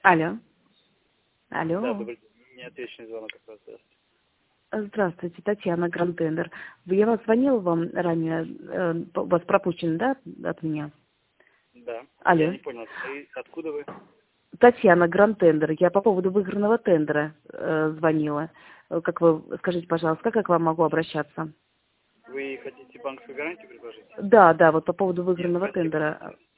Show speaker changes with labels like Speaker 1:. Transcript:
Speaker 1: Алло.
Speaker 2: Да,
Speaker 1: Алло.
Speaker 2: добрый день. Неотвеченный звонок от вас. Здравствуйте.
Speaker 1: Здравствуйте, Татьяна Грантендер. Я вас звонила вам ранее, у вас пропущен, да, от меня?
Speaker 2: Да. Я
Speaker 1: Алло.
Speaker 2: не понял, откуда вы?
Speaker 1: Татьяна Грантендер. Я по поводу выигранного тендера звонила. Как вы, скажите, пожалуйста, как я к вам могу обращаться?
Speaker 2: Вы хотите банковскую гарантию предложить?
Speaker 1: Да, вот по поводу
Speaker 2: Нет,
Speaker 1: выигранного
Speaker 2: спасибо.
Speaker 1: тендера.